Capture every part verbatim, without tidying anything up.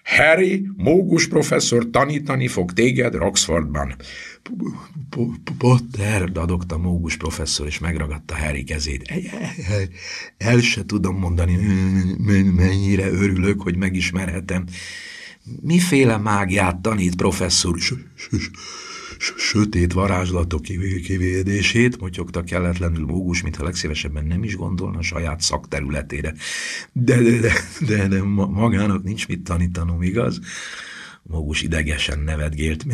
Harry, mógus professzor tanítani fog téged Oxfordban. Potter, dadogta mógus professzor, és megragadta Harry kezét. El se tudom mondani, mennyire örülök, hogy megismerhetem. Miféle mágiát tanít professzor? Sötét varázslatok kivédését, motyogta kelletlenül mógus, mintha legszívesebben nem is gondolna saját szakterületére. De, de, de, de, de magának nincs mit tanítanom, igaz? Mógus idegesen nevetgélt.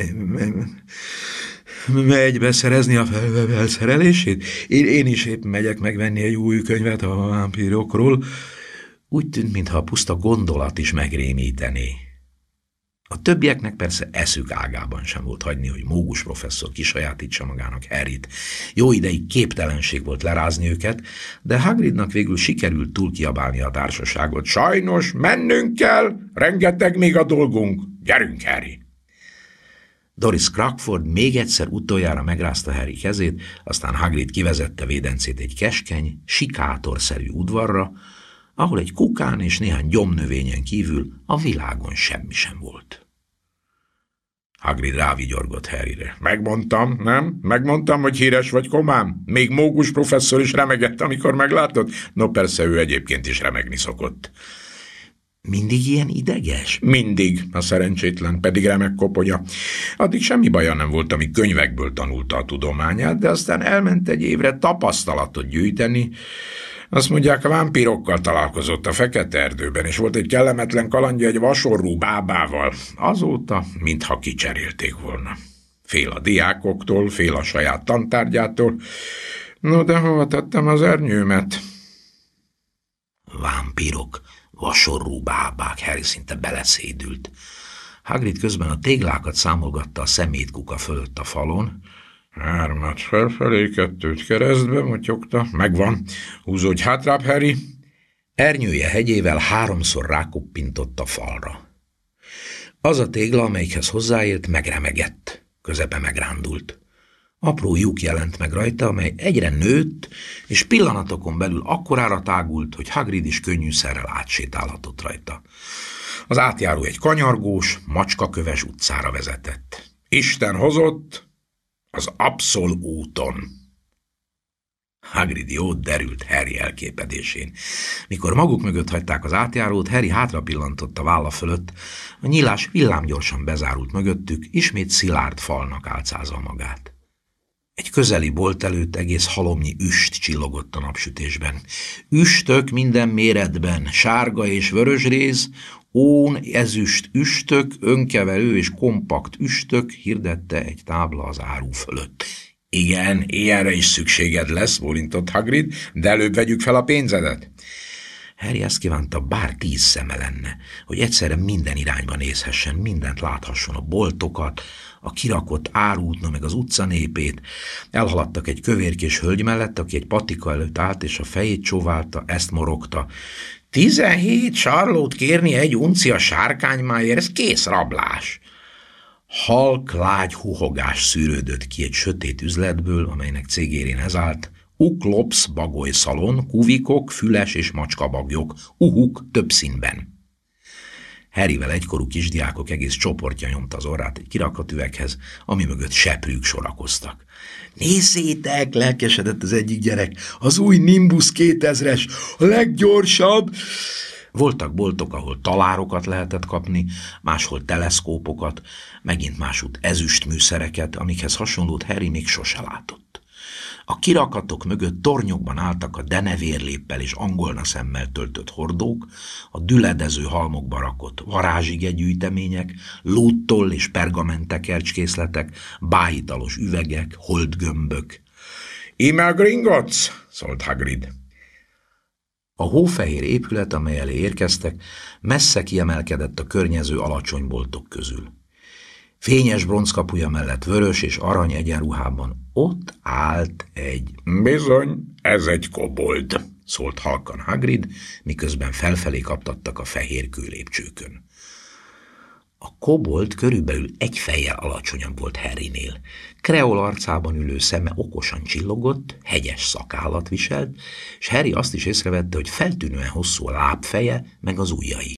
Megy beszerezni a felszerelését? Én, én is épp megyek megvenni egy új könyvet a vámpírokról. Úgy tűnt, mintha a puszta gondolat is megrémítené. A többieknek persze eszük ágában sem volt hagyni, hogy mógus professzor kisajátítsa magának Harryt. Jó ideig képtelenség volt lerázni őket, de Hagridnak végül sikerült túlkiabálni a társaságot. Sajnos mennünk kell, rengeteg még a dolgunk. Gyerünk, Harry! Doris Crackford még egyszer utoljára megrázta Harry kezét, aztán Hagrid kivezette védencét egy keskeny, sikátorszerű udvarra, ahol egy kukán és néhány gyomnövényen kívül a világon semmi sem volt. Hagrid rávigyorgott Harryre. Megmondtam, nem? Megmondtam, hogy híres vagy, komám? Még mógus professzor is remegett, amikor meglátod? No persze, ő egyébként is remegni szokott. Mindig ilyen ideges? Mindig, a szerencsétlen, pedig remek koponya. Addig semmi baja nem volt, ami könyvekből tanulta a tudományát, de aztán elment egy évre tapasztalatot gyűjteni. Azt mondják, a vámpírokkal találkozott a Fekete Erdőben, és volt egy kellemetlen kalandja egy vasorú bábával. Azóta, mintha kicserélték volna. Fél a diákoktól, fél a saját tantárgyától. No, de hova tettem az ernyőmet? Vámpírok, vasorú bábák, Harry szinte beleszédült. Hagrid közben a téglákat számolgatta a szemétkuka fölött a falon. Hármat felfelé, kettőt keresztbe, motyogta. Megvan. Húzódj hátrább, Harry. Ernyője hegyével háromszor rákoppintott a falra. Az a tégla, amelyikhez hozzáért, megremegett. Közepe megrándult. Apró lyuk jelent meg rajta, amely egyre nőtt, és pillanatokon belül akkorára tágult, hogy Hagrid is könnyűszerrel átsétálhatott rajta. Az átjáró egy kanyargós, macskaköves utcára vezetett. Isten hozott az Abszolúton. Hagrid jót derült Harry elképedésén. Mikor maguk mögött hagyták az átjárót, Harry hátra pillantott a válla fölött, a nyílás villámgyorsan bezárult mögöttük, ismét szilárd falnak álcázva magát. Egy közeli bolt előtt egész halomnyi üst csillogott a napsütésben. Üstök minden méretben, sárga és vörösréz, ón, ezüst üstök, önkeverő és kompakt üstök, hirdette egy tábla az áru fölött. Igen, ilyenre is szükséged lesz, bólintott Hagrid, de előbb vegyük fel a pénzedet. Harry azt kívánta, bár tíz szeme lenne, hogy egyszerre minden irányba nézhessen, mindent láthasson, a boltokat, a kirakott árútna meg az utca népét. Elhaladtak egy kövérkés hölgy mellett, aki egy patika előtt állt, és a fejét csóválta, ezt morogta. Tizenhét sarlót kérni egy uncia sárkánymájért, ez kész rablás. Halk, lágy huhogás szűrődött ki egy sötét üzletből, amelynek cégérén ez állt. Uklops bagoly szalon, kuvikok, füles és macskabagyok, uhuk több színben. Harryvel egykorú kisdiákok egész csoportja nyomta az orrát egy kirakat üveghez, ami mögött seprűk sorakoztak. Nézzétek, lelkesedett az egyik gyerek, az új Nimbus kétezres, a leggyorsabb! Voltak boltok, ahol talárokat lehetett kapni, máshol teleszkópokat, megint másút ezüstműszereket, amikhez hasonlót Harry még sose látott. A kirakatok mögött tornyokban álltak a denevérléppel és angolna szemmel töltött hordók, a düledező halmokba rakott varázsigegyűjtemények, lúttoll és pergamentekercskészletek, bájitalos üvegek, holdgömbök. – Íme a Gringotts! – szólt Hagrid. A hófehér épület, amely elé érkeztek, messze kiemelkedett a környező alacsony boltok közül. Fényes bronzkapuja mellett vörös és arany egyenruhában ott állt egy... Bizony, ez egy kobold, szólt halkan Hagrid, miközben felfelé kaptattak a fehér kőlépcsőkön. A kobold körülbelül egy fejjel alacsonyabb volt Harrynél. Kreol arcában ülő szeme okosan csillogott, hegyes szakállat viselt, és Harry azt is észrevette, hogy feltűnően hosszú a lábfeje meg az ujjai.